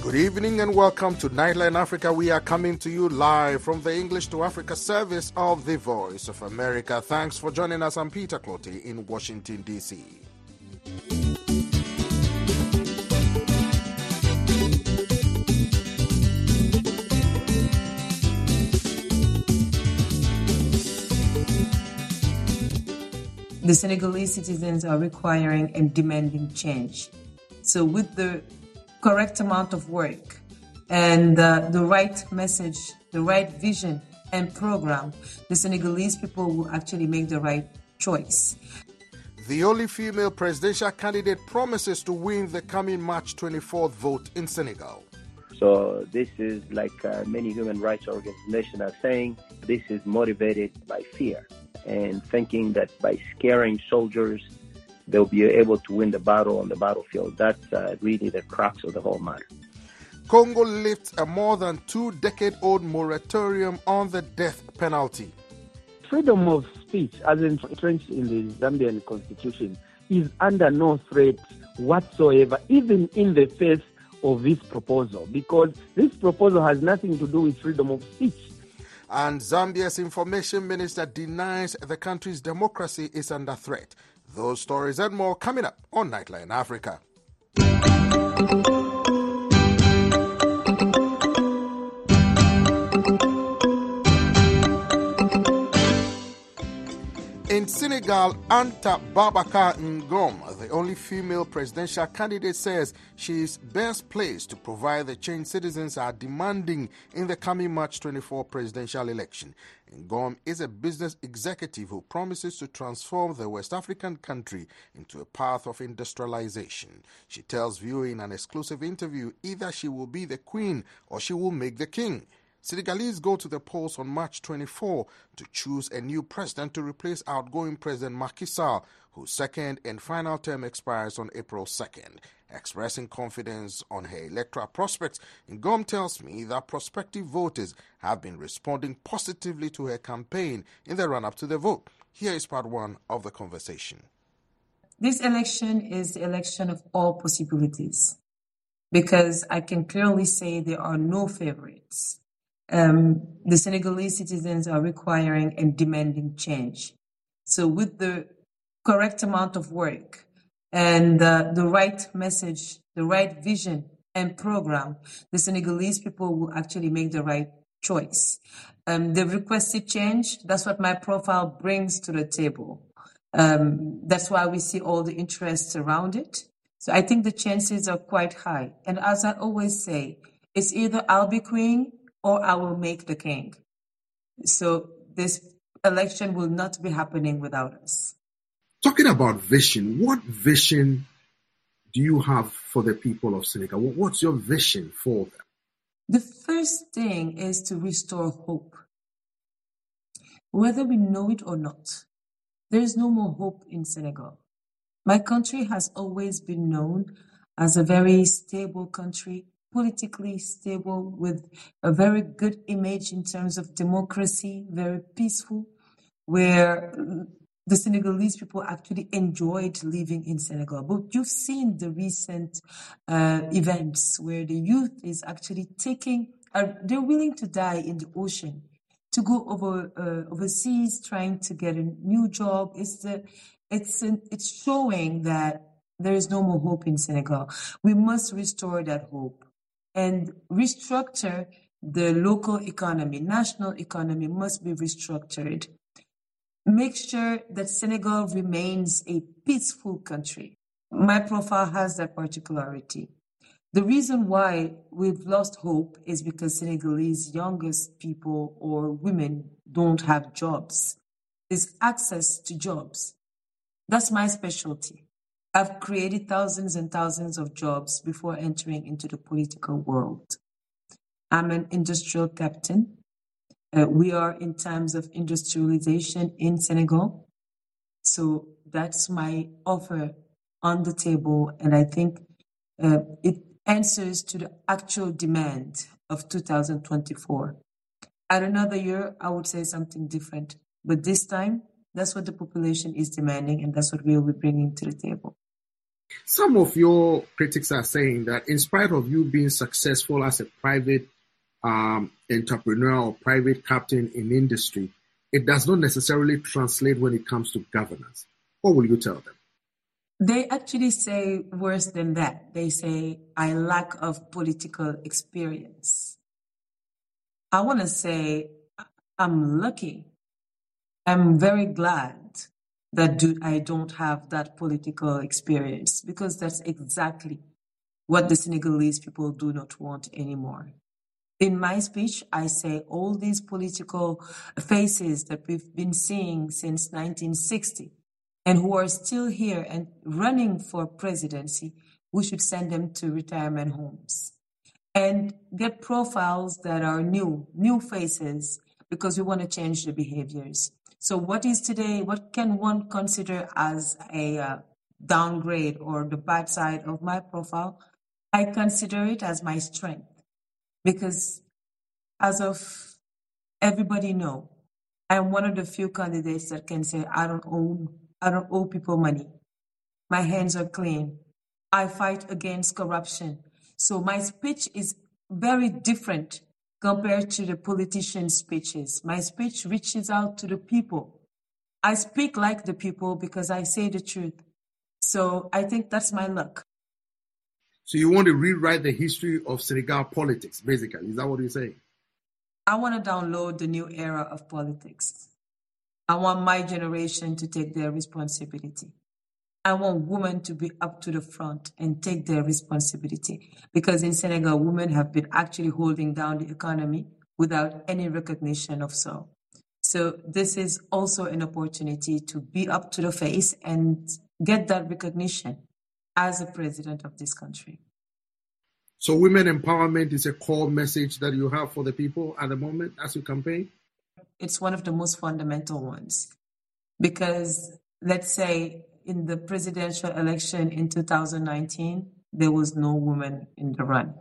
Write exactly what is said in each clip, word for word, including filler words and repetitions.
Good evening and welcome to Nightline Africa. We are coming to you live from the English to Africa service of the Voice of America. Thanks for joining us. I'm Peter Clottey in Washington, D C The Senegalese citizens are requiring and demanding change. So with the correct amount of work and uh, the right message, the right vision and program, the Senegalese people will actually make the right choice. The only female presidential candidate promises to win the coming March twenty-fourth vote in Senegal. So this is like uh, many human rights organizations are saying, this is motivated by fear and thinking that by scaring soldiers, they'll be able to win the battle on the battlefield. That's uh, really the crux of the whole matter. Congo lifts a more than two-decade-old moratorium on the death penalty. Freedom of speech, as entrenched in the Zambian constitution, is under no threat whatsoever, even in the face of this proposal, because this proposal has nothing to do with freedom of speech. And Zambia's information minister denies the country's democracy is under threat. Those stories and more coming up on Nightline Africa. In Senegal, Anta Babacar Ngom, the only female presidential candidate, says she is best placed to provide the change citizens are demanding in the coming March twenty-fourth presidential election. Ngom is a business executive who promises to transform the West African country into a path of industrialization. She tells View in an exclusive interview either she will be the queen or she will make the king. Senegalese go to the polls on March twenty-fourth to choose a new president to replace outgoing President Macky Sall, whose second and final term expires on April second. Expressing confidence on her electoral prospects, Ngom tells me that prospective voters have been responding positively to her campaign in the run-up to the vote. Here is part one of the conversation. This election is the election of all possibilities, because I can clearly say there are no favorites. Um, the Senegalese citizens are requiring and demanding change. So with the correct amount of work and uh, the right message, the right vision and program, the Senegalese people will actually make the right choice. Um, they've requested change. That's what my profile brings to the table. Um, that's why we see all the interest around it. So I think the chances are quite high. And as I always say, it's either I'll be queen or I will make the king. So this election will not be happening without us. Talking about vision, what vision do you have for the people of Senegal? What's your vision for them? The first thing is to restore hope. Whether we know it or not, there is no more hope in Senegal. My country has always been known as a very stable country, politically stable, with a very good image in terms of democracy, very peaceful, where the Senegalese people actually enjoyed living in Senegal. But you've seen the recent uh, events where the youth is actually taking, uh, they're willing to die in the ocean to go over uh, overseas, trying to get a new job. It's the, it's an, it's showing that there is no more hope in Senegal. We must restore that hope and restructure the local economy. National economy must be restructured. Make sure that Senegal remains a peaceful country. My profile has that particularity. The reason why we've lost hope is because Senegalese youngest people or women don't have jobs. It's access to jobs. That's my specialty. I've created thousands and thousands of jobs before entering into the political world. I'm an industrial captain. Uh, we are in times of industrialization in Senegal. So that's my offer on the table. And I think uh, it answers to the actual demand of two thousand twenty-four. At another year, I would say something different. But this time, that's what the population is demanding, and that's what we will be bringing to the table. Some of your critics are saying that in spite of you being successful as a private um, entrepreneur or private captain in industry, it does not necessarily translate when it comes to governance. What will you tell them? They actually say worse than that. They say, I lack of political experience. I want to say, I'm lucky. I'm very glad that do, I don't have that political experience, because that's exactly what the Senegalese people do not want anymore. In my speech, I say all these political faces that we've been seeing since nineteen sixty and who are still here and running for presidency, we should send them to retirement homes and get profiles that are new, new faces, because we want to change the behaviors. So what is today, what can one consider as a uh, downgrade or the bad side of my profile? I consider it as my strength, because as of everybody know, I'm one of the few candidates that can say, I don't owe, I don't owe people money. My hands are clean. I fight against corruption. So my speech is very different compared to the politicians' speeches. My speech reaches out to the people. I speak like the people because I say the truth. So I think that's my luck. So you want to rewrite the history of Senegal politics, basically. Is that what you're saying? I want to download the new era of politics. I want my generation to take their responsibility. I want women to be up to the front and take their responsibility, because in Senegal, women have been actually holding down the economy without any recognition of so. So this is also an opportunity to be up to the face and get that recognition as a president of this country. So women empowerment is a core message that you have for the people at the moment as you campaign? It's one of the most fundamental ones, because let's say in the presidential election in two thousand nineteen, there was no woman in the run.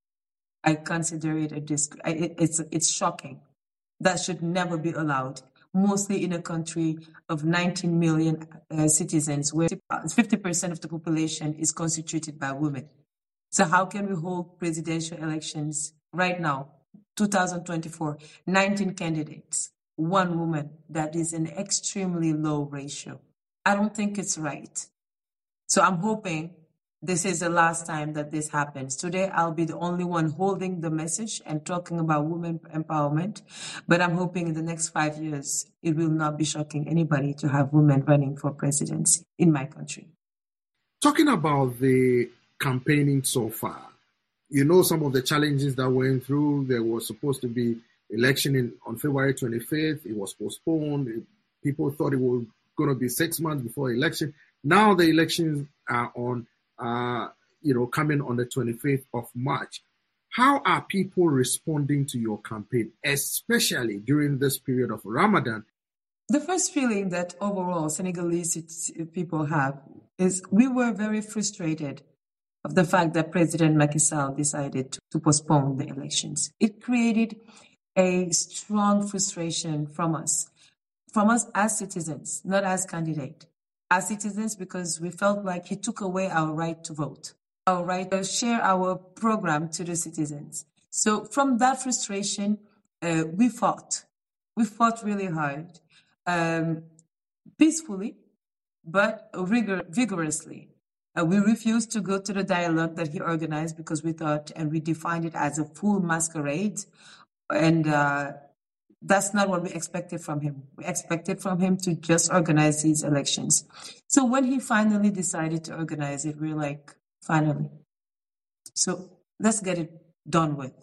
I consider it a disc- it's it's shocking. That should never be allowed, mostly in a country of nineteen million uh, citizens, where fifty percent of the population is constituted by women. So how can we hold presidential elections right now, two thousand twenty-four, nineteen candidates, one woman? That is an extremely low ratio. I don't think it's right. So I'm hoping this is the last time that this happens. Today, I'll be the only one holding the message and talking about women empowerment. But I'm hoping in the next five years, it will not be shocking anybody to have women running for presidency in my country. Talking about the campaigning so far, you know some of the challenges that went through. There was supposed to be election in, on February twenty-fifth. It was postponed. People thought it was going to be six months before election. Now the elections are on, uh, you know, coming on the twenty-fifth of March. How are people responding to your campaign, especially during this period of Ramadan? The first feeling that overall Senegalese people have is we were very frustrated of the fact that President Macky Sall decided to, to postpone the elections. It created a strong frustration from us, from us as citizens, not as candidates. As citizens, because we felt like he took away our right to vote, our right to share our program to the citizens. So from that frustration, uh, we fought. We fought really hard, um, peacefully, but rigor- vigorously. Uh, we refused to go to the dialogue that he organized because we thought, and we defined it as a full masquerade. And uh, that's not what we expected from him. We expected from him to just organize these elections. So when he finally decided to organize it, we we're like, finally. So let's get it done with.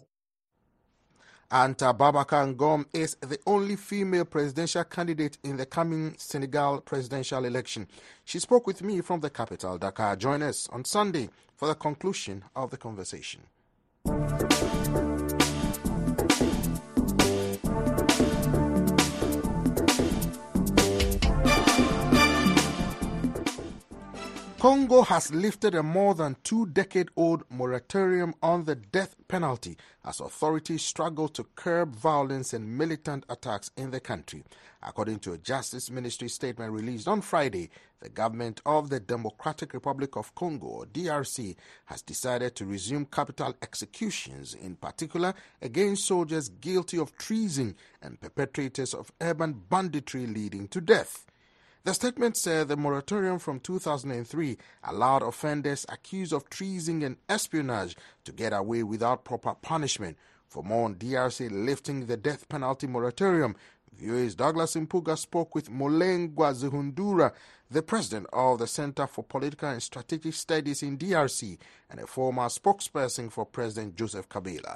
Anta Babacar Ngom is the only female presidential candidate in the coming Senegal presidential election. She spoke with me from the capital, Dakar. Join us on Sunday for the conclusion of the conversation. Congo has lifted a more than two-decade-old moratorium on the death penalty as authorities struggle to curb violence and militant attacks in the country. According to a Justice Ministry statement released on Friday, the government of the Democratic Republic of Congo, or D R C, has decided to resume capital executions, in particular against soldiers guilty of treason and perpetrators of urban banditry leading to death. The statement said the moratorium from two thousand three allowed offenders accused of treason and espionage to get away without proper punishment. For more on D R C lifting the death penalty moratorium, V O A's Douglas Mpuga spoke with Mulengwa Zihundura, the president of the Center for Political and Strategic Studies in D R C and a former spokesperson for President Joseph Kabila.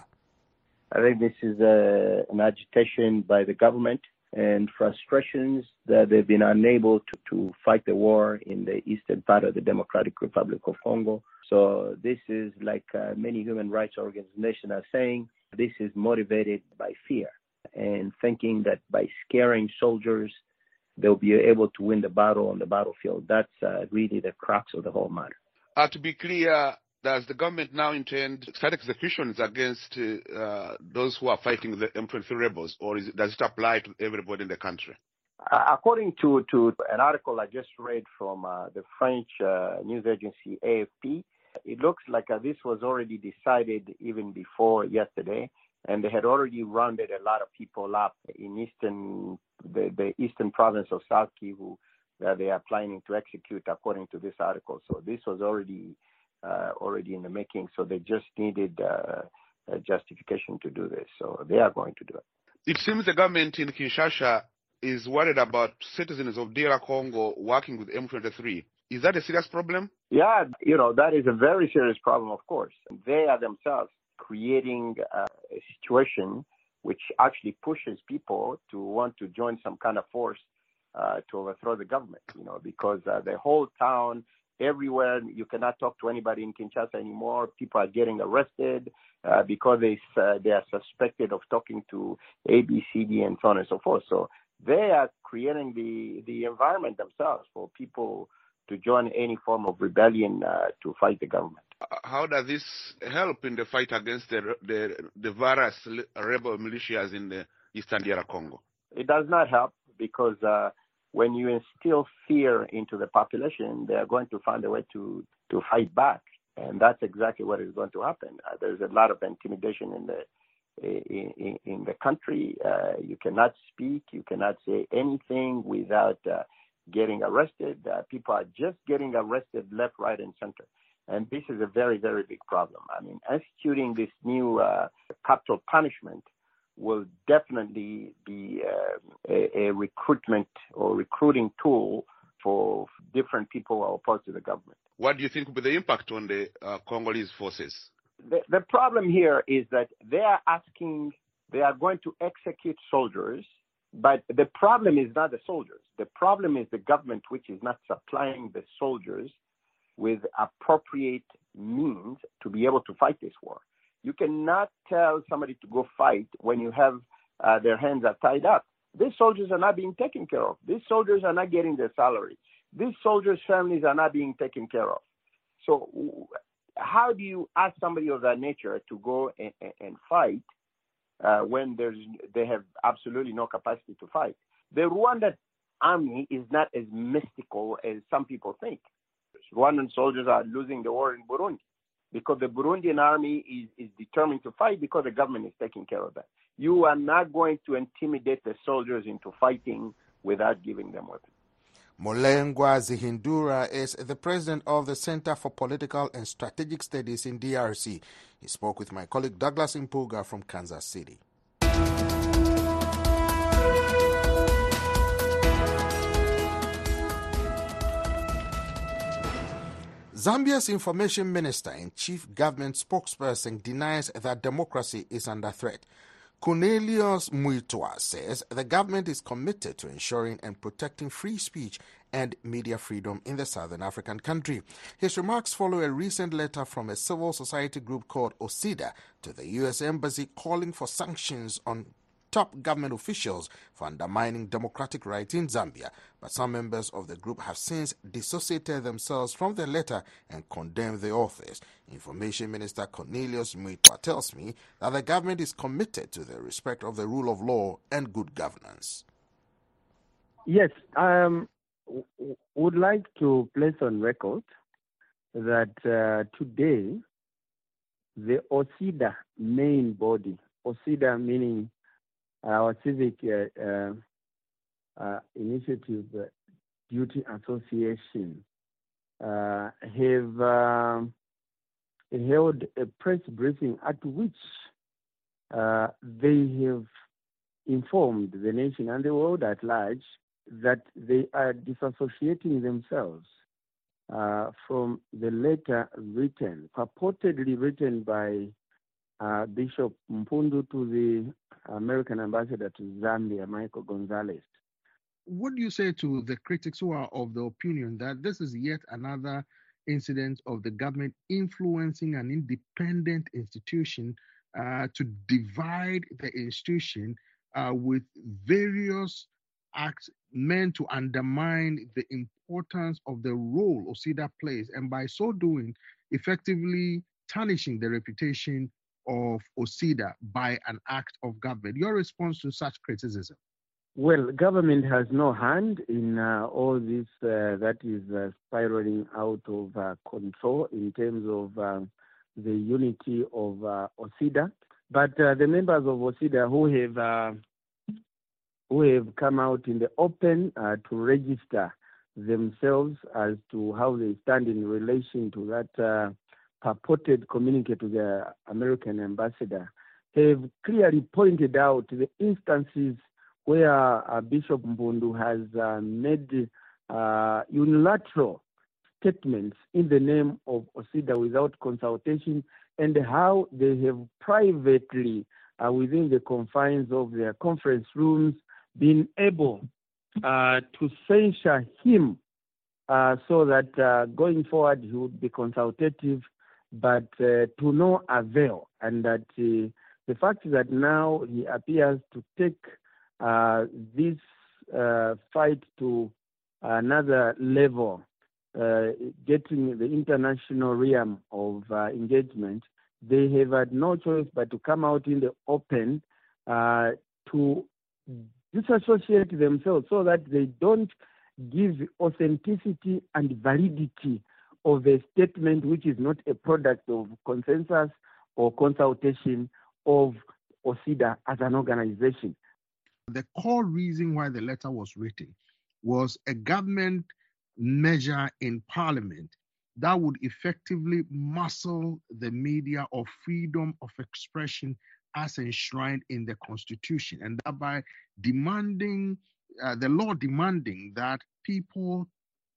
I think this is uh, an agitation by the government and frustrations that they've been unable to, to fight the war in the eastern part of the Democratic Republic of Congo. So this is, like uh, many human rights organizations are saying, this is motivated by fear and thinking that by scaring soldiers, they'll be able to win the battle on the battlefield. That's uh, really the crux of the whole matter. Uh, to be clear, does the government now intend to start executions against uh, those who are fighting the M twenty-three rebels, or is it, does it apply to everybody in the country? Uh, according to, to an article I just read from uh, the French uh, news agency A F P, it looks like uh, this was already decided even before yesterday, and they had already rounded a lot of people up in eastern the, the eastern province of South Kivu that they are planning to execute, according to this article. So this was already Uh, already in the making, so they just needed uh, a justification to do this. So they are going to do it. It seems the government in Kinshasa is worried about citizens of D R Congo working with M twenty-three. Is that a serious problem? Yeah, you know, that is a very serious problem, of course. They are themselves creating uh, a situation which actually pushes people to want to join some kind of force uh, to overthrow the government, you know, because uh, the whole town, everywhere, you cannot talk to anybody in Kinshasa anymore. People are getting arrested uh, because they uh, they are suspected of talking to A B C D and so on and so forth. So they are creating the, the environment themselves for people to join any form of rebellion uh, to fight the government. How does this help in the fight against the the, the various rebel militias in the eastern D R Congo? It does not help because uh, when you instill fear into the population, they are going to find a way to, to fight back. And that's exactly what is going to happen. Uh, there's a lot of intimidation in the in, in the country. Uh, you cannot speak. You cannot say anything without uh, getting arrested. Uh, people are just getting arrested left, right, and center. And this is a very, very big problem. I mean, instituting this new uh, capital punishment will definitely be uh, a, a recruitment or recruiting tool for different people who are opposed to the government. What do you think will be the impact on the uh, Congolese forces? The, the problem here is that they are asking, they are going to execute soldiers, but the problem is not the soldiers. The problem is the government, which is not supplying the soldiers with appropriate means to be able to fight this war. You cannot tell somebody to go fight when you have uh, their hands are tied up. These soldiers are not being taken care of. These soldiers are not getting their salary. These soldiers' families are not being taken care of. So how do you ask somebody of that nature to go and, and fight uh, when there's they have absolutely no capacity to fight? The Rwandan army is not as mystical as some people think. Rwandan soldiers are losing the war in Burundi, because the Burundian army is, is determined to fight because the government is taking care of that. You are not going to intimidate the soldiers into fighting without giving them weapons. Mulengwa Zihundura is the president of the Center for Political and Strategic Studies in D R C. He spoke with my colleague Douglas Mpuga from Kansas City. Zambia's information minister and chief government spokesperson denies that democracy is under threat. Cornelius Muitwa says the government is committed to ensuring and protecting free speech and media freedom in the southern African country. His remarks follow a recent letter from a civil society group called OSIDA to the U S Embassy calling for sanctions on top government officials for undermining democratic rights in Zambia. But some members of the group have since dissociated themselves from the letter and condemned the authors. Information Minister Cornelius Muitwa tells me that the government is committed to the respect of the rule of law and good governance. Yes, I um, w- would like to place on record that uh, today the OSIDA main body, OSIDA meaning our Civic uh, uh, uh, Initiative uh, Duty Association, uh, have uh, held a press briefing at which uh, they have informed the nation and the world at large that they are disassociating themselves uh, from the letter written, purportedly written by uh, Bishop Mpundu to the American ambassador to Zambia, Michael Gonzalez. What do you say to the critics who are of the opinion that this is yet another incident of the government influencing an independent institution uh, to divide the institution uh, with various acts meant to undermine the importance of the role OSIDA plays, and by so doing, effectively tarnishing the reputation of OSIDA by an act of government? Your response to such criticism? Well, government has no hand in uh, all this uh, that is uh, spiraling out of uh, control in terms of uh, the unity of uh, OSIDA. But uh, the members of OSIDA who have uh, who have come out in the open uh, to register themselves as to how they stand in relation to that uh, purported communique to the American ambassador have clearly pointed out the instances where uh, Bishop Mpundu has uh, made uh, unilateral statements in the name of OSIDA without consultation, and how they have privately, uh, within the confines of their conference rooms, been able uh, to censure him uh, so that uh, going forward he would be consultative, but uh, to no avail. And that uh, the fact is that now he appears to take uh, this uh, fight to another level, uh, getting the international realm of uh, engagement. They have had no choice but to come out in the open uh, to disassociate themselves so that they don't give authenticity and validity of a statement which is not a product of consensus or consultation of OSIDA as an organization. The core reason why the letter was written was a government measure in Parliament that would effectively muscle the media of freedom of expression as enshrined in the Constitution, and thereby demanding, uh, the law demanding that people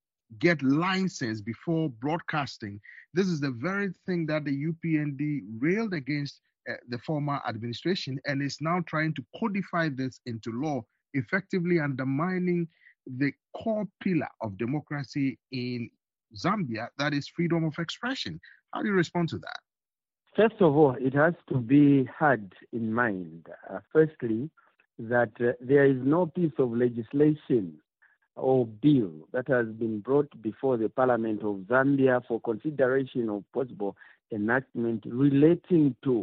get license before broadcasting. This is the very thing that the U P N D railed against uh, the former administration, and is now trying to codify this into law, effectively undermining the core pillar of democracy in Zambia, that is freedom of expression. How do you respond to that? First of all, it has to be had in mind, uh, firstly, that uh, there is no piece of legislation or bill that has been brought before the Parliament of Zambia for consideration of possible enactment relating to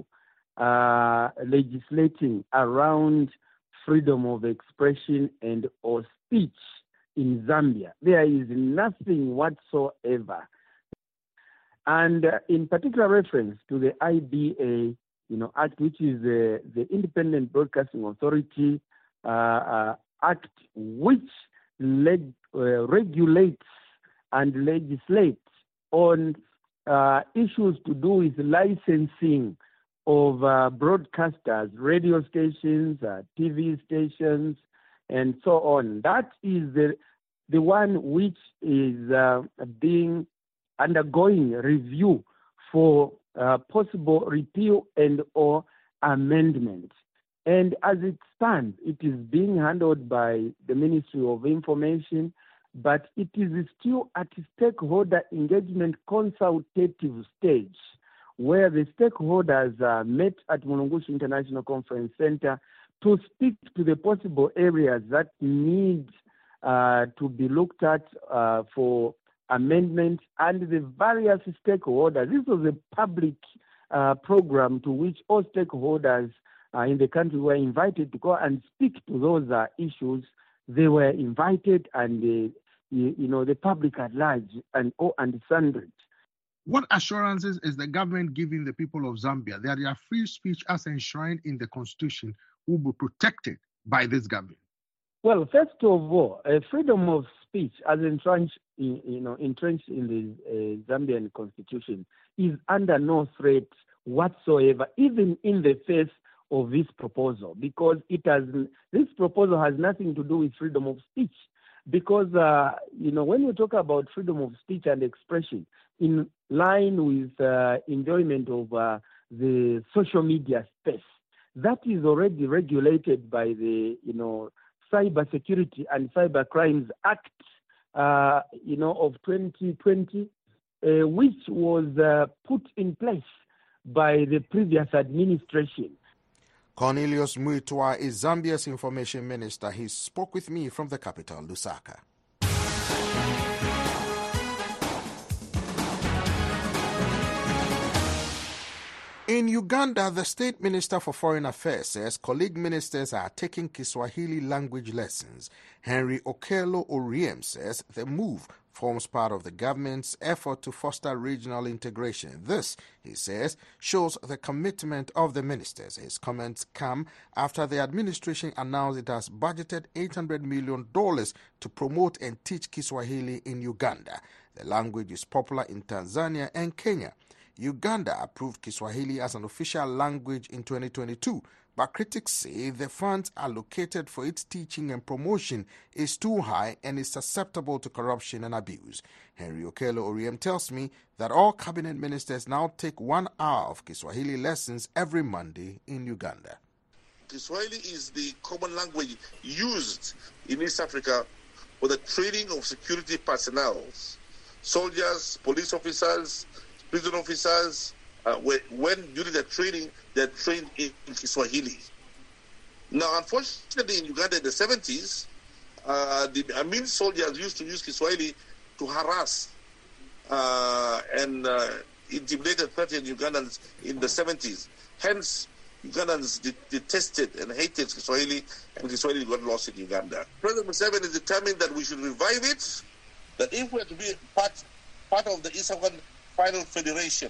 uh, legislating around freedom of expression and or speech in Zambia. There is nothing whatsoever. And uh, in particular reference to the I B A, you know, Act, which is the, the Independent Broadcasting Authority uh, uh, Act, which leg, uh, regulates and legislates on uh, issues to do with licensing of uh, broadcasters, radio stations, uh, T V stations, and so on. That is the the one which is uh, being undergoing review for uh, possible repeal and or amendment. And as it stands, it is being handled by the Ministry of Information, but it is still at stakeholder engagement consultative stage, where the stakeholders uh, met at Mulungushi International Conference Center to speak to the possible areas that need uh, to be looked at uh, for amendment and the various stakeholders. This was a public uh, program to which all stakeholders uh, in the country were invited to go and speak to those uh, issues. They were invited, and uh, you, you know the public at large and oh, and sundry. What assurances is the government giving the people of Zambia that their free speech, as enshrined in the constitution, will be protected by this government? Well, first of all, uh, freedom of speech, as entrenched, in, you know, entrenched in the uh, Zambian constitution, is under no threat whatsoever, even in the face of this proposal, because it has this proposal has nothing to do with freedom of speech. Because uh, you know, when you talk about freedom of speech and expression, in line with uh, enjoyment of uh, the social media space, that is already regulated by the you know Cyber Security and Cyber Crimes Act, uh, you know, of twenty twenty, uh, which was uh, put in place by the previous administration. Cornelius Muitwa is Zambia's information minister. He spoke with me from the capital, Lusaka. In Uganda, the State Minister for Foreign Affairs says colleague ministers are taking Kiswahili language lessons. Henry Okello Oriem says the move forms part of the government's effort to foster regional integration. This, he says, shows the commitment of the ministers. His comments come after the administration announced it has budgeted eight hundred million dollars to promote and teach Kiswahili in Uganda. The language is popular in Tanzania and Kenya. Uganda approved Kiswahili as an official language in twenty twenty-two, but critics say the funds allocated for its teaching and promotion is too high and is susceptible to corruption and abuse. Henry Okello Oriem tells me that all cabinet ministers now take one hour of Kiswahili lessons every Monday in Uganda. Kiswahili is the common language used in East Africa for the training of security personnel, soldiers, police officers, prison officers. Uh, when, when during the training, they're trained in, in Kiswahili. Now, unfortunately, in Uganda in the seventies, uh, the Amin soldiers used to use Kiswahili to harass uh, and uh, intimidate and threaten Ugandans in the seventies. Hence, Ugandans de- detested and hated Kiswahili, and Kiswahili got lost in Uganda. President Museveni is determined that we should revive it, that if we are to be part, part of the East African Final Federation,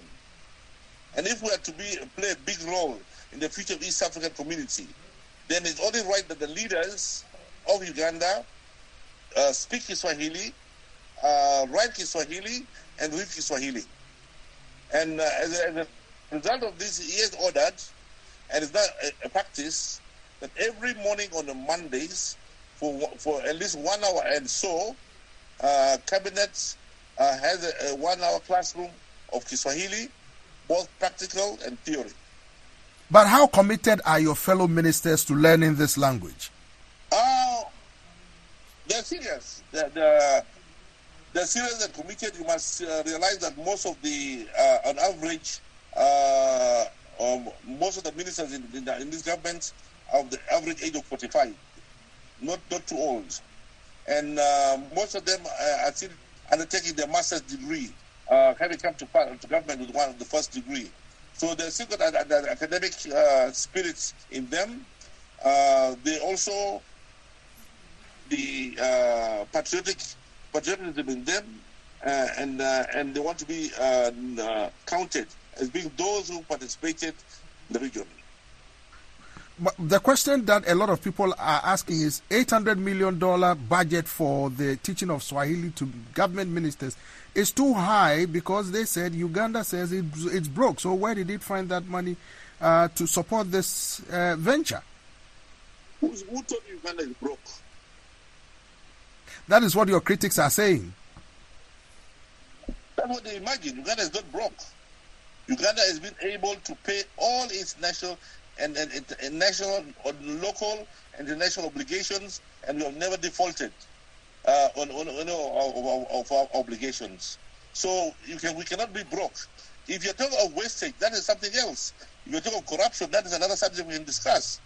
and if we are to be play a big role in the future of East African community, then it's only right that the leaders of Uganda uh, speak Kiswahili, uh, write Kiswahili, and read Kiswahili. And uh, as, a, as a result of this, he has ordered, and it's not a, a practice, that every morning on the Mondays, for for at least one hour and so, uh, cabinet uh, has a, a one-hour classroom of Kiswahili, both practical and theory. But how committed are your fellow ministers to learning this language? Uh, they're serious. They're, they're, they're serious and committed. You must uh, realize that most of the, uh, on average, uh, um, most of the ministers in, in, the, in this government are of the average age of forty-five, not, not too old. And uh, most of them are still undertaking their master's degree, uh, having come to, to government with one of the first degree. So there's still got an, an academic uh, spirit in them. Uh, they also, the uh, patriotic patriotism in them, uh, and uh, and they want to be uh, uh, counted as being those who participated in the region. But the question that a lot of people are asking is eight hundred million dollars budget for the teaching of Swahili to government ministers is too high, because they said Uganda says it, it's broke. So where did it find that money uh, to support this uh, venture? Who's, who told you Uganda is broke? That is what your critics are saying. That's what they imagine. Uganda is not broke. Uganda has been able to pay all its national and, and, and national, or local, and international obligations, and we have never defaulted uh, on, on, on our, of our obligations. So you can, we cannot be broke. If you're talking of wastage, that is something else. If you're talking of corruption, that is another subject we can discuss.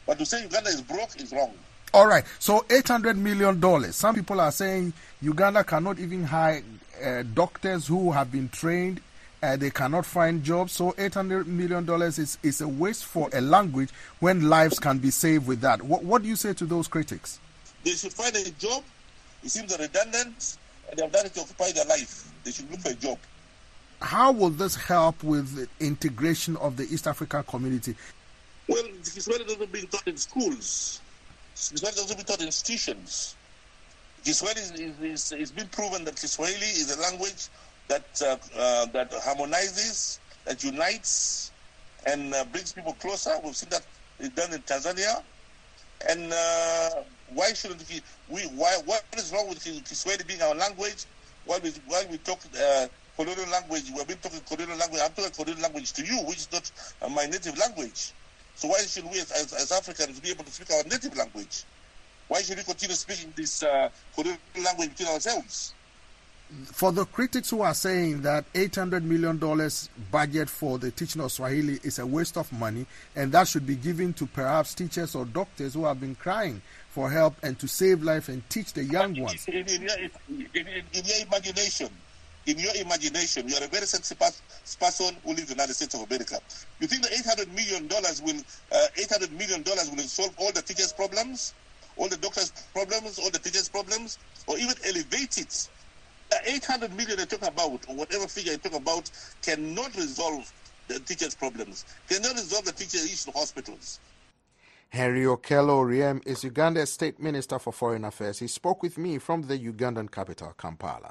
But to say Uganda is broke is wrong. All right. So eight hundred million dollars. Some people are saying Uganda cannot even hire uh, doctors who have been trained. Uh, they cannot find jobs. So eight hundred million dollars is, is a waste for a language when lives can be saved with that. What, what do you say to those critics? They should find a job. It seems redundant, and they have done it to occupy their life. They should look for a job. How will this help with the integration of the East African community? Well, Kiswahili doesn't being taught in schools. Kiswahili doesn't be taught in institutions. Kiswahili is, is, is, it's been proven that Kiswahili is a language that uh, uh, that harmonizes, that unites, and uh, brings people closer. We've seen that it's done in Tanzania. And uh, why shouldn't we, we? Why? What is wrong with Kiswahili being our language? While we while we talk uh, colonial language, we've been talking colonial language. I'm talking colonial language to you, which is not uh, my native language. So why should we, as, as, as Africans, be able to speak our native language? Why should we continue speaking this uh, colonial language between ourselves? For the critics who are saying that eight hundred million dollars budget for the teaching of Swahili is a waste of money, and that should be given to perhaps teachers or doctors who have been crying for help and to save life and teach the young ones. In, in, your, in, in, in your imagination, in your imagination, you are a very sexy person who lives in the United States of America. You think the eight hundred million dollars will uh, eight hundred million dollars will solve all the teachers' problems, all the doctors' problems, all the teachers' problems, or even elevate it? The eight hundred million they talk about, or whatever figure you talk about, cannot resolve the teachers' problems, cannot resolve the teacher issue in hospitals. Henry Okello Oryem is Uganda's State Minister for Foreign Affairs. He spoke with me from the Ugandan capital, Kampala.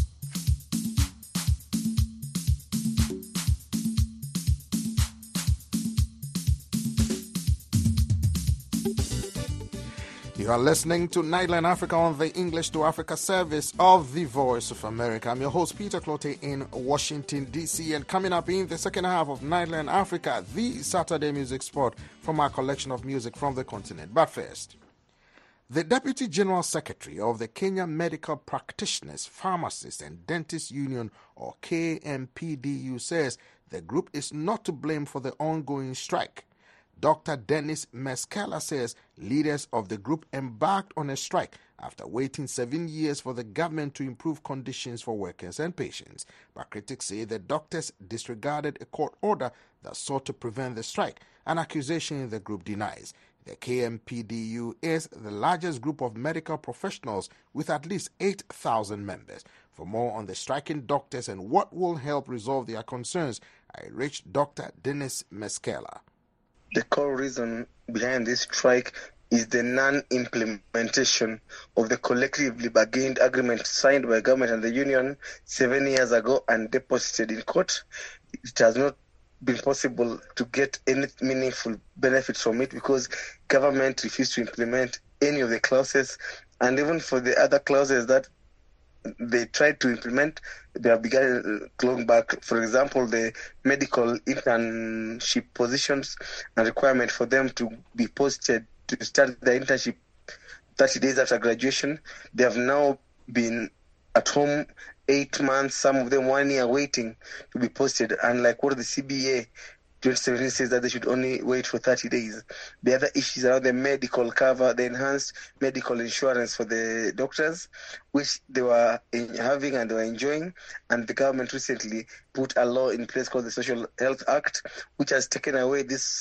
You are listening to Nightline Africa on the English to Africa service of the Voice of America. I'm your host, Peter Clote, in Washington, D C. And coming up in the second half of Nightline Africa, the Saturday music spot from our collection of music from the continent. But first, the Deputy General Secretary of the Kenya Medical Practitioners, Pharmacists and Dentists Union, or K M P D U, says the group is not to blame for the ongoing strike. Doctor Dennis Meskela says leaders of the group embarked on a strike after waiting seven years for the government to improve conditions for workers and patients. But critics say the doctors disregarded a court order that sought to prevent the strike, an accusation the group denies. The K M P D U is the largest group of medical professionals with at least eight thousand members. For more on the striking doctors and what will help resolve their concerns, I reached Doctor Dennis Meskela. The core reason behind this strike is the non-implementation of the collectively bargained agreement signed by government and the union seven years ago and deposited in court. It has not been possible to get any meaningful benefits from it because government refused to implement any of the clauses, and even for the other clauses that they tried to implement, they have begun going back. For example, the medical internship positions and requirement for them to be posted to start the internship thirty days after graduation. They have now been at home eight months, some of them one year waiting to be posted. Unlike what the C B A twenty seventeen says that they should only wait for thirty days. The other issues around the medical cover, the enhanced medical insurance for the doctors, which they were having and they were enjoying. And the government recently put a law in place called the Social Health Act, which has taken away this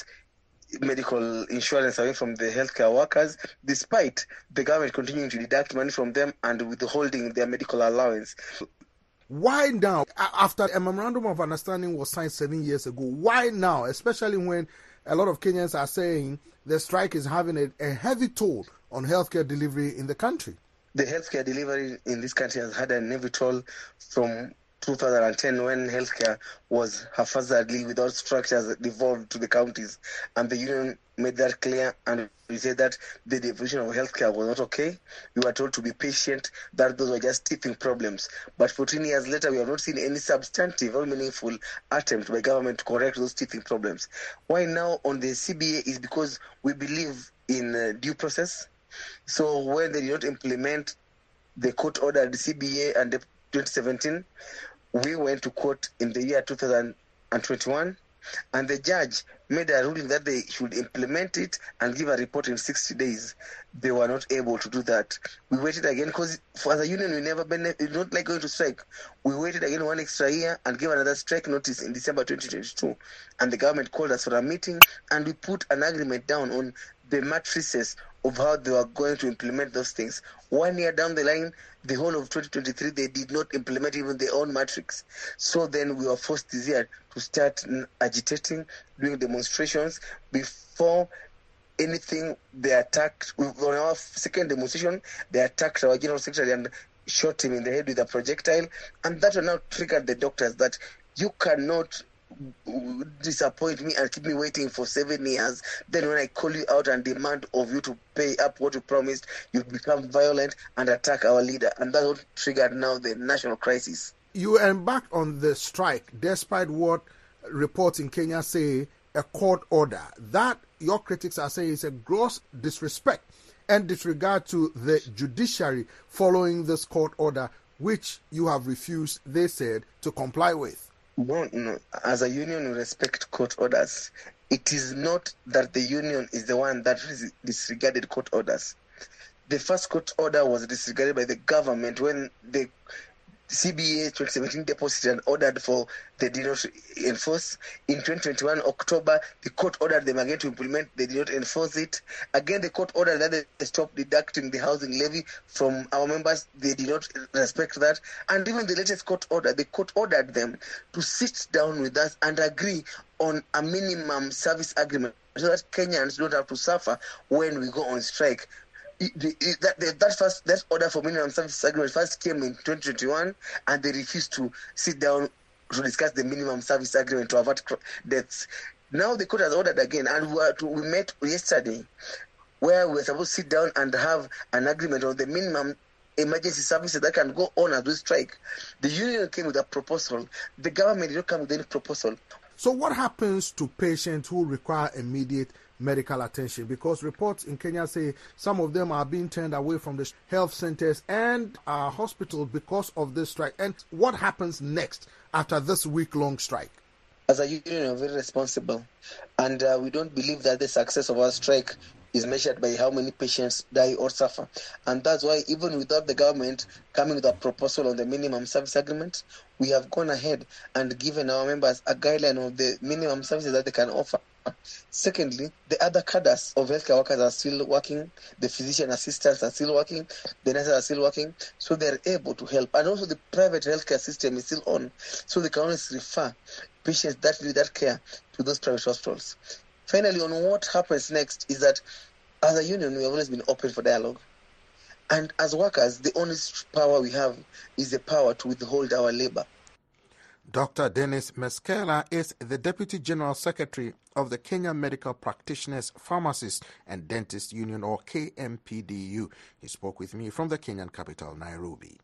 medical insurance away from the healthcare workers, despite the government continuing to deduct money from them and withholding their medical allowance. Why now, after a memorandum of understanding was signed seven years ago, why now, especially when a lot of Kenyans are saying the strike is having a, a heavy toll on healthcare delivery in the country? The healthcare delivery in this country has had a heavy toll from two thousand ten when healthcare was haphazardly without structures devolved to the counties, and the union made that clear, and we said that the division of healthcare was not okay. We were told to be patient, that those were just teething problems. But fourteen years later, we have not seen any substantive or meaningful attempt by government to correct those teething problems. Why now on the C B A is because we believe in uh, due process. So when they did not implement the court order, the C B A and the twenty seventeen, we went to court in the year two thousand twenty-one, And the judge made a ruling that they should implement it and give a report in sixty days. They were not able to do that. We waited again because for the union, we never been not like going to strike. We waited again one extra year and gave another strike notice in December twenty twenty-two. And the government called us for a meeting and we put an agreement down on the matrices of how they were going to implement those things. One year down the line, the whole of twenty twenty-three, they did not implement even their own matrix. So then we were forced this year to start agitating, doing demonstrations. Before anything, they attacked, on our second demonstration, they attacked our general secretary and shot him in the head with a projectile. And that now triggered the doctors that you cannot disappoint me and keep me waiting for seven years. Then when I call you out and demand of you to pay up what you promised, you become violent and attack our leader. And that's what triggered now the national crisis. You embarked on the strike despite what reports in Kenya say a court order. That, your critics are saying, is a gross disrespect and disregard to the judiciary following this court order, which you have refused, they said, to comply with. No, no. As a union, we respect court orders. It is not that the union is the one that disregarded court orders. The first court order was disregarded by the government when the C B A twenty seventeen deposited and ordered for they did not enforce. In twenty twenty-one, October, the court ordered them again to implement. They did not enforce it. Again, the court ordered that they stop deducting the housing levy from our members. They did not respect that. And even the latest court order, the court ordered them to sit down with us and agree on a minimum service agreement so that Kenyans don't have to suffer when we go on strike. It, it, that, that first that order for minimum service agreement first came in twenty twenty-one, and they refused to sit down to discuss the minimum service agreement to avert deaths. Now the court has ordered again, and we, to, we met yesterday, where we were supposed to sit down and have an agreement on the minimum emergency services that can go on as we strike. The union came with a proposal. The government did not come with any proposal. So what happens to patients who require immediate medical attention? Because reports in Kenya say some of them are being turned away from the health centers and uh, hospitals because of this strike. And what happens next after this week-long strike? As a union, we're very responsible. And uh, we don't believe that the success of our strike is measured by how many patients die or suffer. And that's why even without the government coming with a proposal on the minimum service agreement, we have gone ahead and given our members a guideline of the minimum services that they can offer. Secondly, the other cadres of healthcare workers are still working, the physician assistants are still working, the nurses are still working, so they're able to help. And also the private healthcare system is still on, so they can always refer patients that need that care to those private hospitals. Finally, on what happens next is that as a union, we have always been open for dialogue. And as workers, the only power we have is the power to withhold our labor. Doctor Dennis Meskela is the Deputy General Secretary of the Kenya Medical Practitioners, Pharmacists and Dentists Union, or K M P D U. He spoke with me from the Kenyan capital, Nairobi.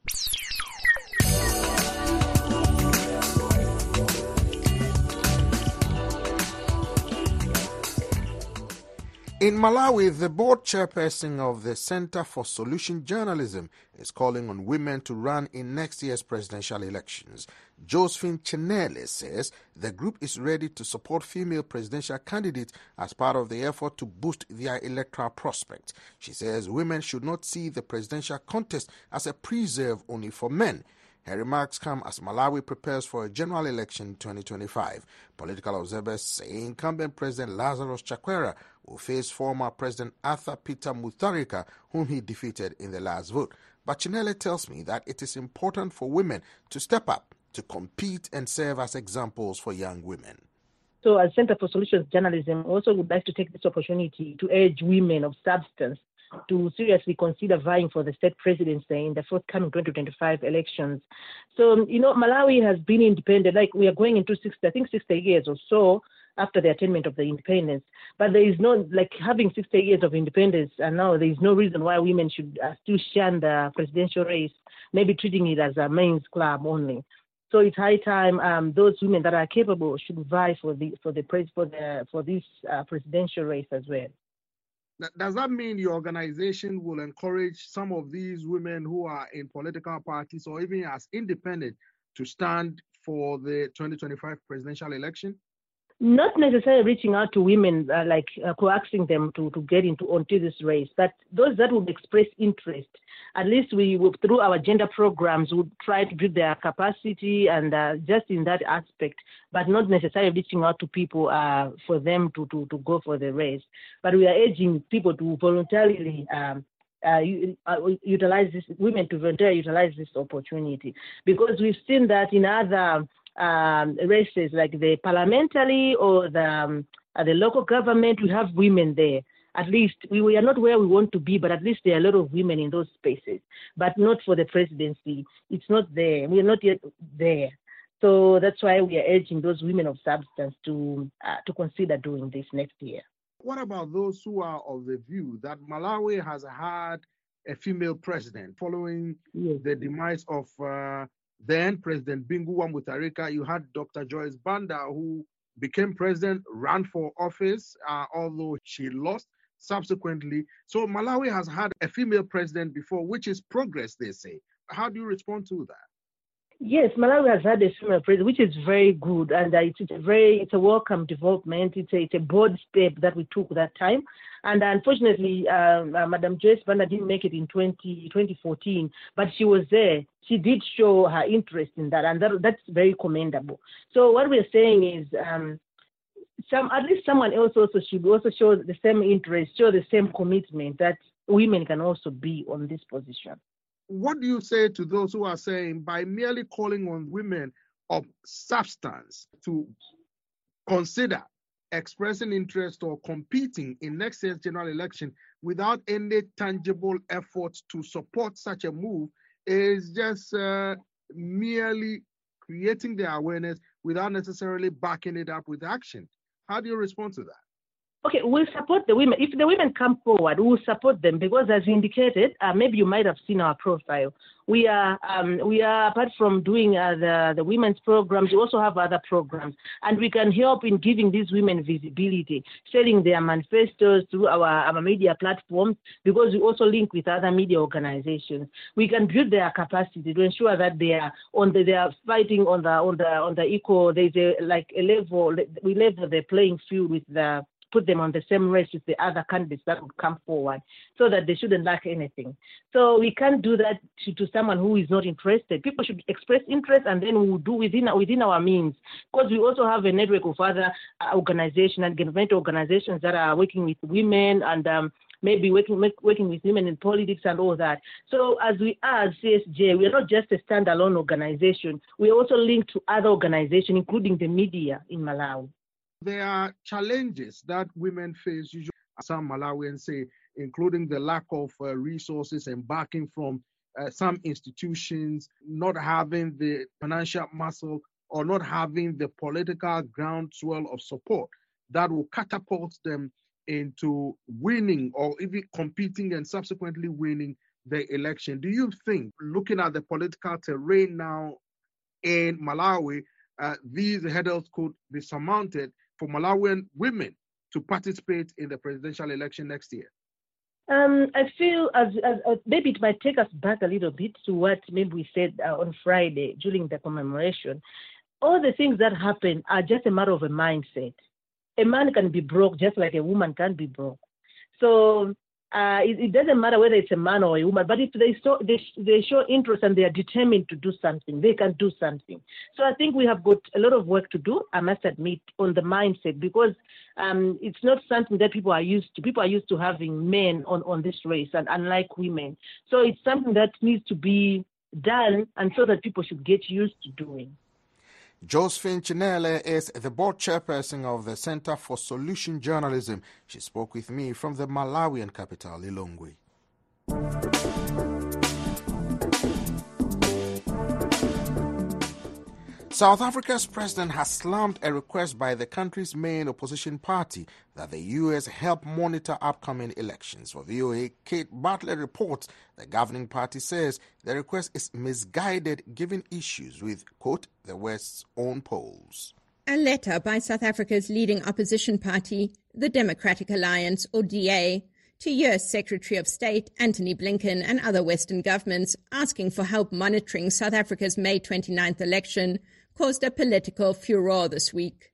In Malawi, the board chairperson of the Center for Solution Journalism is calling on women to run in next year's presidential elections. Josephine Chenele says the group is ready to support female presidential candidates as part of the effort to boost their electoral prospects. She says women should not see the presidential contest as a preserve only for men. Her remarks come as Malawi prepares for a general election in twenty twenty-five. Political observers say incumbent President Lazarus Chakwera will face former President Arthur Peter Mutharika, whom he defeated in the last vote. But Chinele tells me that it is important for women to step up, to compete and serve as examples for young women. So as Center for Solutions Journalism, also would like to take this opportunity to urge women of substance to seriously consider vying for the state presidency in the forthcoming twenty twenty-five elections. So, you know, Malawi has been independent, like we are going into sixty, I think sixty years or so after the attainment of the independence. But there is no, like having sixty years of independence, and now there is no reason why women should uh, still shun the presidential race, maybe treating it as a men's club only. So it's high time um, those women that are capable should vie for the for the for the for this uh, presidential race as well. Does that mean your organization will encourage some of these women who are in political parties or even as independent to stand for the twenty twenty-five presidential election? Not necessarily reaching out to women, uh, like uh, coaxing them to, to get into onto this race, but those that would express interest, at least we would, through our gender programs, would try to build their capacity and uh, just in that aspect, but not necessarily reaching out to people uh, for them to, to, to go for the race. But we are urging people to voluntarily um, uh, utilize this, women to voluntarily utilize this opportunity, because we've seen that in other Um, races like the parliamentary or the um, uh, the local government, we have women there. At least we, we are not where we want to be, but at least there are a lot of women in those spaces, but not for the presidency. It's not there. We are not yet there. So that's why we are urging those women of substance to uh, to consider doing this next year. What about those who are of the view that Malawi has had a female president following yes. the demise of uh, then President Bingu wa Mutharika? You had Doctor Joyce Banda, who became president, ran for office, uh, although she lost subsequently. So Malawi has had a female president before, which is progress, they say. How do you respond to that? Yes, Malawi has had a female president, which is very good, and uh, it's, it's a very it's a welcome development. It's a, it's a bold step that we took that time, and unfortunately, um, uh, Madam Joyce Banda didn't make it in twenty fourteen, but she was there. She did show her interest in that, and that, that's very commendable. So what we're saying is, um, some at least someone else also should also show the same interest, show the same commitment that women can also be on this position. What do you say to those who are saying by merely calling on women of substance to consider expressing interest or competing in next year's general election without any tangible efforts to support such a move is just uh, merely creating the awareness without necessarily backing it up with action? How do you respond to that? Okay, we'll support the women. If the women come forward, we'll support them because, as indicated, uh, maybe you might have seen our profile. We are, um, we are apart from doing uh, the, the women's programs, we also have other programs. And we can help in giving these women visibility, sharing their manifestos through our, our media platforms, because we also link with other media organizations. We can build their capacity to ensure that they are on the, they are fighting on the, on the, on the equal, there's a, like a level, we level the playing field with the, put them on the same race with the other candidates that would come forward so that they shouldn't lack anything. So we can't do that to, to someone who is not interested. People should express interest, and then we will do within, within our means, because we also have a network of other organizations and government organizations that are working with women and um, maybe working, working with women in politics and all that. So as we are C S J, we are not just a standalone organization. We are also linked to other organizations, including the media in Malawi. There are challenges that women face, usually some Malawians say, including the lack of uh, resources and backing from uh, some institutions, not having the financial muscle or not having the political groundswell of support that will catapult them into winning or even competing and subsequently winning the election. Do you think, looking at the political terrain now in Malawi, uh, these hurdles could be surmounted for Malawian women to participate in the presidential election next year? Um, I feel as, as, as maybe it might take us back a little bit to what maybe we said uh, on Friday during the commemoration. All the things that happen are just a matter of a mindset. A man can be broke just like a woman can be broke. So uh, it, it doesn't matter whether it's a man or a woman, but if they, so, they, they show interest and they are determined to do something, they can do something. So I think we have got a lot of work to do, I must admit, on the mindset, because um, it's not something that people are used to. People are used to having men on, on this race, and unlike women. So it's something that needs to be done, and so that people should get used to doing. Josephine Chinele is the board chairperson of the Center for Solution Journalism. She spoke with me from the Malawian capital, Lilongwe. South Africa's president has slammed a request by the country's main opposition party that the U S help monitor upcoming elections. For V O A, Kate Bartlett reports the governing party says the request is misguided given issues with, quote, the West's own polls. A letter by South Africa's leading opposition party, the Democratic Alliance, or D A, to U S Secretary of State Antony Blinken and other Western governments asking for help monitoring South Africa's May twenty-ninth election caused a political furore this week.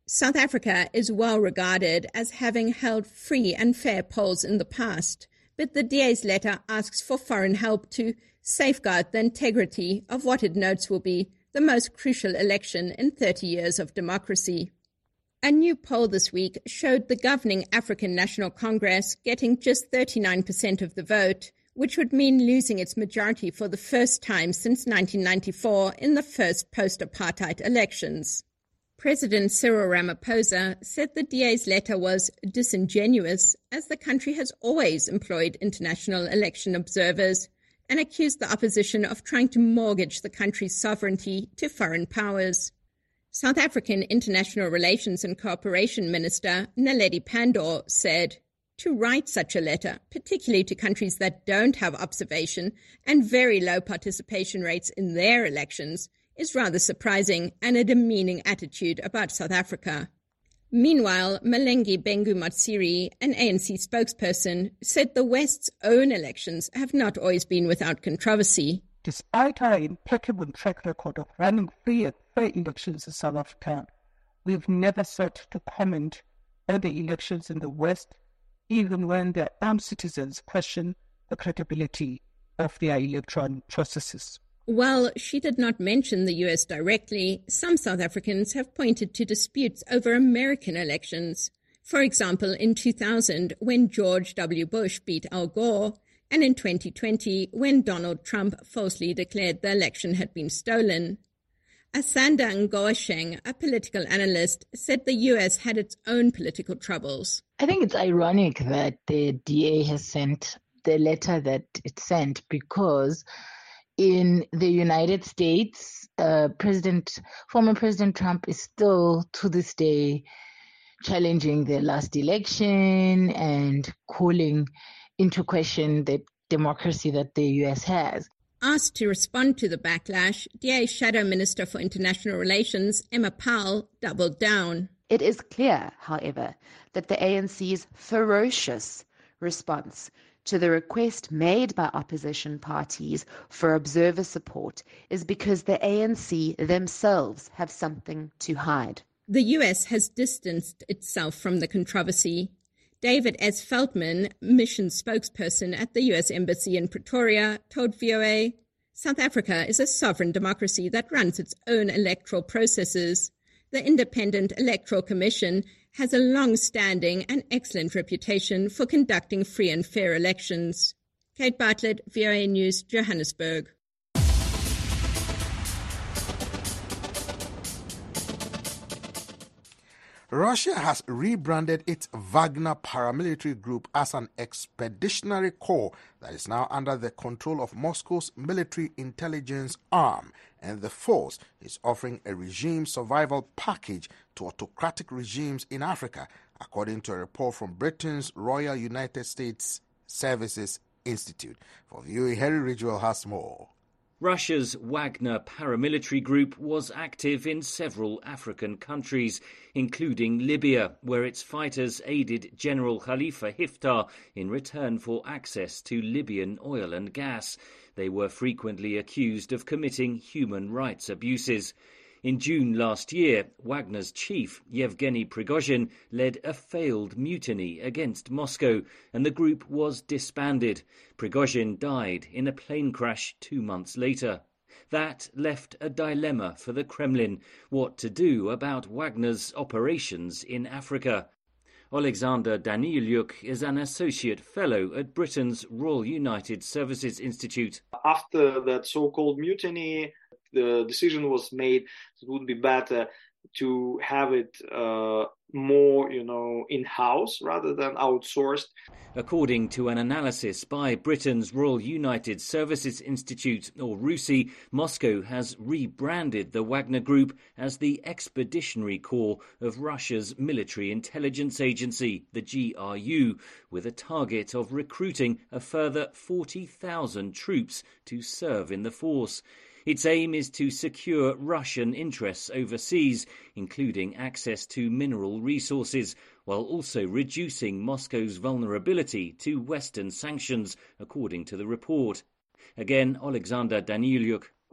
South Africa is well regarded as having held free and fair polls in the past, but the D A's letter asks for foreign help to safeguard the integrity of what it notes will be the most crucial election in thirty years of democracy. A new poll this week showed the governing African National Congress getting just thirty-nine percent of the vote, which would mean losing its majority for the first time since nineteen ninety-four in the first post-apartheid elections. President Cyril Ramaphosa said the D A's letter was disingenuous, as the country has always employed international election observers, and accused the opposition of trying to mortgage the country's sovereignty to foreign powers. South African International Relations and Cooperation Minister Naledi Pandor said, to write such a letter, particularly to countries that don't have observation and very low participation rates in their elections, is rather surprising and a demeaning attitude about South Africa. Meanwhile, Malengi Bengu Matsiri, an A N C spokesperson, said the West's own elections have not always been without controversy. Despite our impeccable track record of running free and fair elections in South Africa, we've never sought to comment on the elections in the West, even when their armed citizens question the credibility of their electoral processes. While she did not mention the U S directly, some South Africans have pointed to disputes over American elections. For example, in two thousand, when George W. Bush beat Al Gore, and in twenty twenty, when Donald Trump falsely declared the election had been stolen. Asanda Ngoasheng, a political analyst, said the U S had its own political troubles. I think it's ironic that the D A has sent the letter that it sent because in the United States, uh, President, former President Trump is still to this day challenging the last election and calling into question the democracy that the U S has. Asked to respond to the backlash, D A Shadow Minister for International Relations, Emma Powell, doubled down. It is clear, however, that the A N C's ferocious response to the request made by opposition parties for observer support is because the A N C themselves have something to hide. The U S has distanced itself from the controversy. David S. Feldman, mission spokesperson at the U S Embassy in Pretoria, told V O A, South Africa is a sovereign democracy that runs its own electoral processes. The Independent Electoral Commission has a long-standing and excellent reputation for conducting free and fair elections. Kate Bartlett, V O A News, Johannesburg. Russia has rebranded its Wagner paramilitary group as an expeditionary corps that is now under the control of Moscow's military intelligence arm, and the force is offering a regime survival package to autocratic regimes in Africa, according to a report from Britain's Royal United States Services Institute. For V O A, Harry Ridgewell has more. Russia's Wagner paramilitary group was active in several African countries, including Libya, where its fighters aided General Khalifa Haftar in return for access to Libyan oil and gas. They were frequently accused of committing human rights abuses. In June last year, Wagner's chief, Yevgeny Prigozhin, led a failed mutiny against Moscow, and the group was disbanded. Prigozhin died in a plane crash two months later. That left a dilemma for the Kremlin, what to do about Wagner's operations in Africa. Alexander Danilyuk is an associate fellow at Britain's Royal United Services Institute. After that so-called mutiny, the decision was made it would be better to have it uh, more, you know, in-house rather than outsourced. According to an analysis by Britain's Royal United Services Institute, or RUSI, Moscow has rebranded the Wagner Group as the Expeditionary Corps of Russia's military intelligence agency, the G R U, with a target of recruiting a further forty thousand troops to serve in the force. Its aim is to secure Russian interests overseas, including access to mineral resources, while also reducing Moscow's vulnerability to Western sanctions, according to the report. Again, Alexander Danilyuk.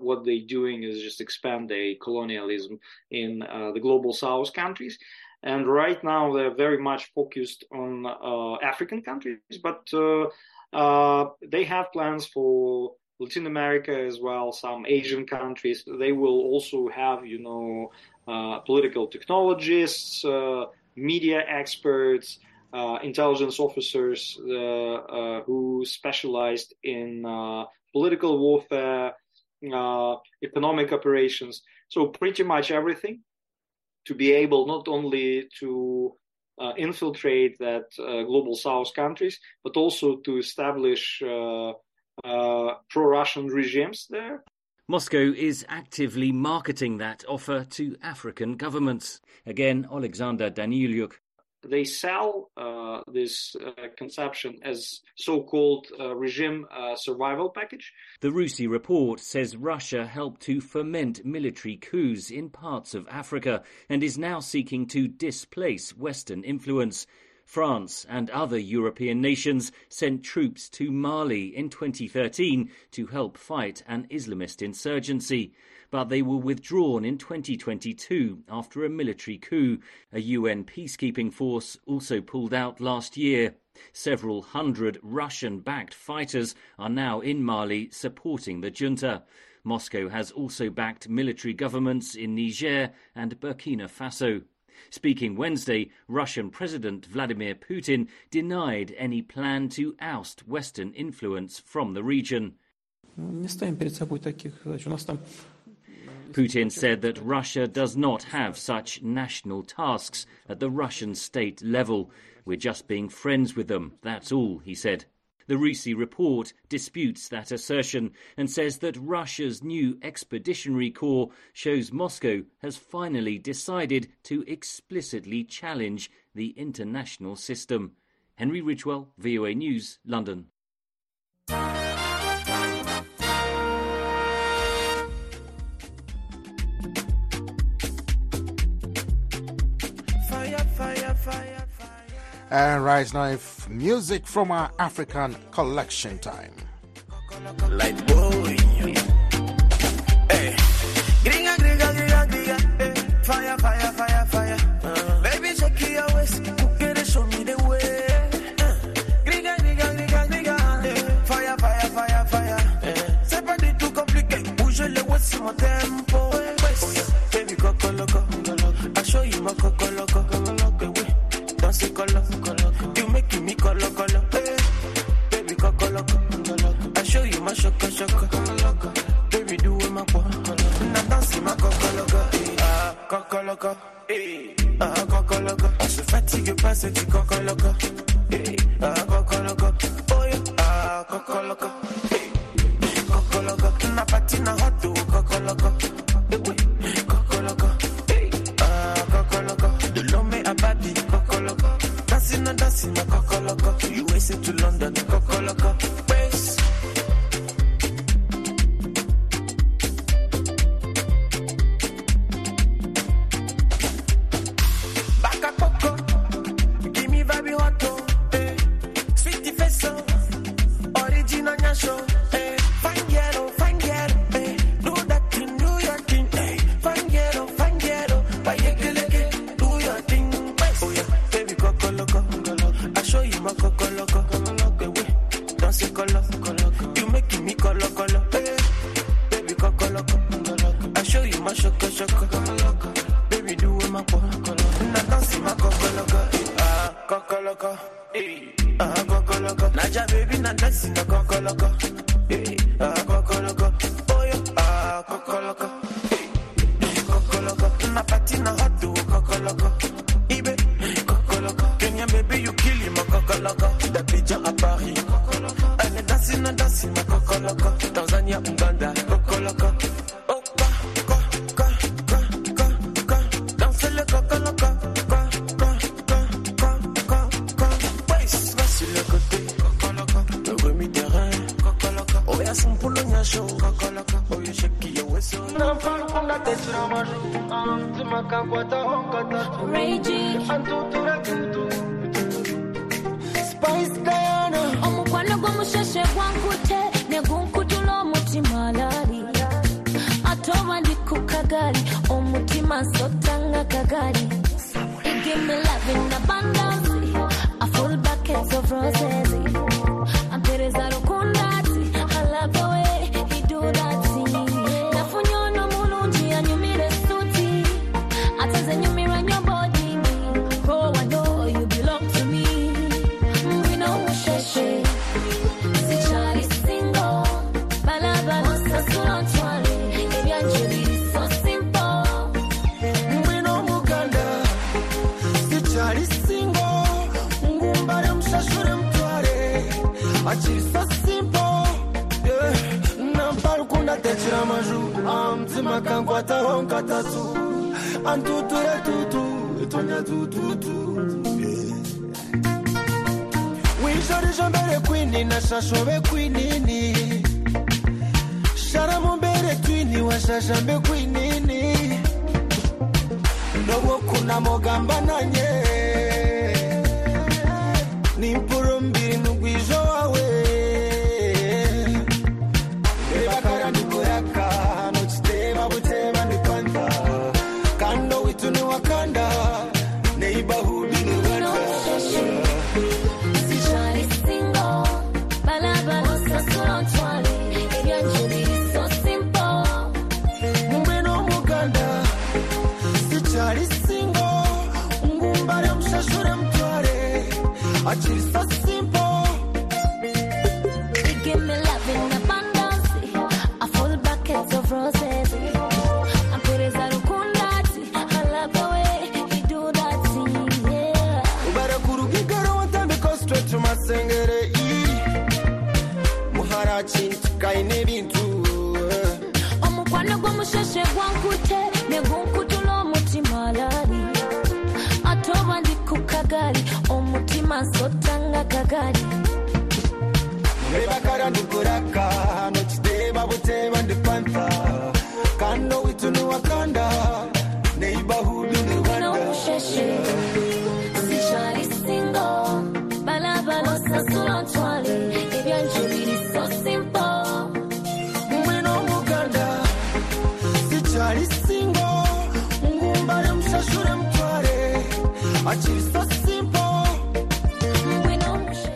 what they're doing is just expand their colonialism in uh, the global South countries. And right now they're very much focused on uh, African countries, but uh, uh, they have plans for Latin America as well, some Asian countries. They will also have, you know, uh, political technologists, uh, media experts, uh, intelligence officers uh, uh, who specialized in uh, political warfare, uh, economic operations. So pretty much everything to be able not only to uh, infiltrate that uh, global South countries, but also to establish uh, Uh, pro-Russian regimes there. Moscow is actively marketing that offer to African governments. Again, Alexander Danylyuk. They sell uh, this uh, conception as so-called uh, regime uh, survival package. The RUSI report says Russia helped to foment military coups in parts of Africa and is now seeking to displace Western influence. France and other European nations sent troops to Mali in twenty thirteen to help fight an Islamist insurgency, but they were withdrawn in twenty twenty-two after a military coup. A U N peacekeeping force also pulled out last year. Several hundred Russian-backed fighters are now in Mali supporting the junta. Moscow has also backed military governments in Niger and Burkina Faso. Speaking Wednesday, Russian President Vladimir Putin denied any plan to oust Western influence from the region. Putin said that Russia does not have such national tasks at the Russian state level. We're just being friends with them, that's all, he said. The RUSI report disputes that assertion and says that Russia's new expeditionary corps shows Moscow has finally decided to explicitly challenge the international system. Henry Ridgewell, V O A News, London. Fire, fire, fire, fire. And right now, if music from our African collection time. Light boy. Hey. Gringa, gringa, gringa, gringa. Hey. Fire, fire, fire, fire. Uh. Baby, check your waist. Get it, show me the way. Uh. Gringa, gringa, gringa, gringa. Hey. Fire, fire, fire, fire. Hey. C'est pas du tout compliqué. Bouge le waist sur mon tempo. Oh, yeah. Baby, coco loco. I show you my coco loco. Dance color. You making me color, color. Hey. Baby, coco loco. I show you my shoko, shoko. Baby, do it my boy. Now dance my coco loco. Ah, coco loco. Ah, coco loco. I se fatigue pas, c'est du coco loco. Ah, coco loco. Oh yeah. Ah, coco loco. Coco loco. Na patina hot do coco loco. Coco loco. Ah, coco loco. De l'homme à baby, coco loco. Dancing and dancing, coco loco. U S A to London, coco loco. Bass. Baka coco, give me vibe hot, eh. Sweetie face, original nyasho, eh. Fine yellow, fine yellow, eh. Do that thing, do your thing, eh. Fine yellow, fine yellow, why you like do your thing, oh yeah, baby coco loco. I show you my coco loco. Dance color, you making me color, color, eh. Baby coco loco. I show you my shoko, shoko. Baby do it my boy. Now dance my coco loco. Ah, coco loco. Ah, coco loco. Naja baby, now dance my coco loco. Ah, coco loco. Oh yeah, ah, coco loco. Coco loco. Na patina hot do coco loco. Ibe, coco loco. Kenya baby, you kill him, coco loco. The pigeon at Paris. And the dancing and dancing, coco loco. Tanzania, Uganda, coco loco. Opa, co, co, co, co, co. Dance le coco loco. Co, co, co, co, co, co. Bass, va sur le côté, coco loco. Le remis terrain, coco loco. Oh yeah, son poule nyasho, coco loco. Oh yeah, shake your waist. Namfalo kunda tetra majo. Zuma kakwata honkata. Raging. Antutura tutu. Spice Diana. Omukwano gwomusheshe gwankute ne gunkutulo mutima lali kagali omutima sotanga kagali. You give me love in abundance, a full bucket of roses. And there is a rukundati, I love the way he do that thing. Nafunyo no mulunji and you made a suti. Atazen you mirror your body. Oh, I know you belong to me. We know sheshe. Si Charlie single, balaba no sasulan twale. Ebianjeli so simple. We know Muganda. Si Charlie single, ngumbare mshashure mtware. Achiri so simple. Yeah, namparu kunda techira maju. Amtima kankwata honka tatu. Antutu ya tutu, itonya tututu. Wishori jambere kwini na shashobe kwinini. Shara mumbere twini wa shashambe kwinini. Nogo kuna mogamba nanye. Nimpuro mbiri nugwijo wawe. Beba kara nikoyaka. Nochiteba buteba nipanta. Kando witu ni wakanda. Neighborhood ni Rwanda. Si Charlie single, balaba no sasulan twale. Ebianjeli so simple. Mbeno Muganda. Si Charlie single, ngumbare mshashure mtware. Achiri so simple. You give me love in abundance, a full bucket of roses. And there is a rukundati, I love the way he do that thing, yeah. Ubara kurugigaro watambe ko straight to masengere i. Muhara chintu kaine bintu. Omukwano gw'omusheshe gwankute ne gunkutula omutima lali. Atoba ndi ku kagali omutima sotanga kagali. Beba kara ndikuraka. Nochiteba buteba ndipanta. Kando witu ni wakanda. Neighborhood ni No Rwanda. sheshe, si Charlie single, balaba no sasulan twale. Ebianjeli so simple. Mbeno Muganda. Si Charlie single, ngumbare mshashure mtware. Achiri so simple. We know sheshe.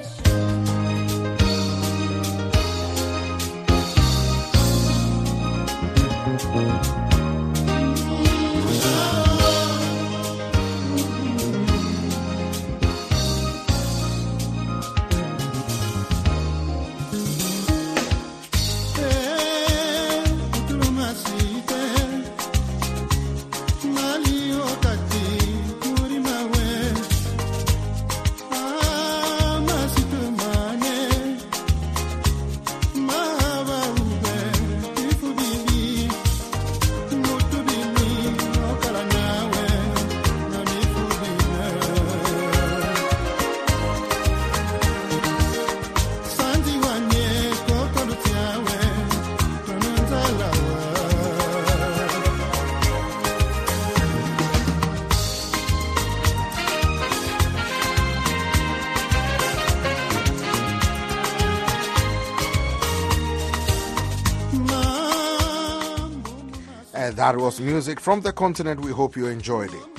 Uh, that was music from the continent. We hope you enjoyed it.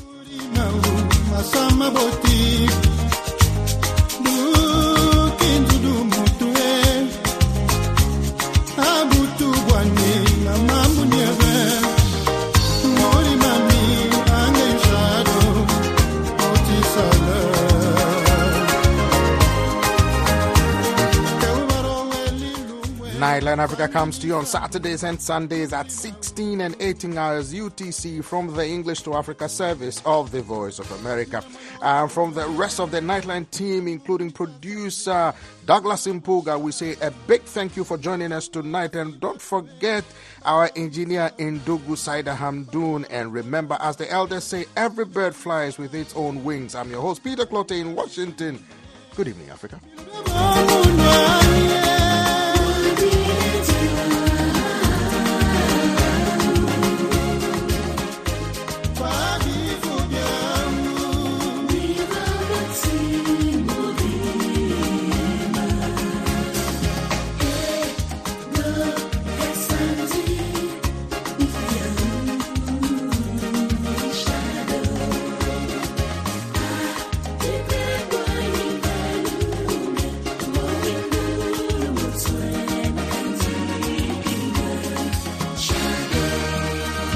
Nightline Africa comes to you on Saturdays and Sundays at sixteen and eighteen hours U T C from the English to Africa service of the Voice of America. And from the rest of the Nightline team, including producer Douglas Impuga, we say a big thank you for joining us tonight. And don't forget our engineer Ndugu Saida Hamdoon. And remember, as the elders say, every bird flies with its own wings. I'm your host, Peter Clotte in Washington. Good evening, Africa.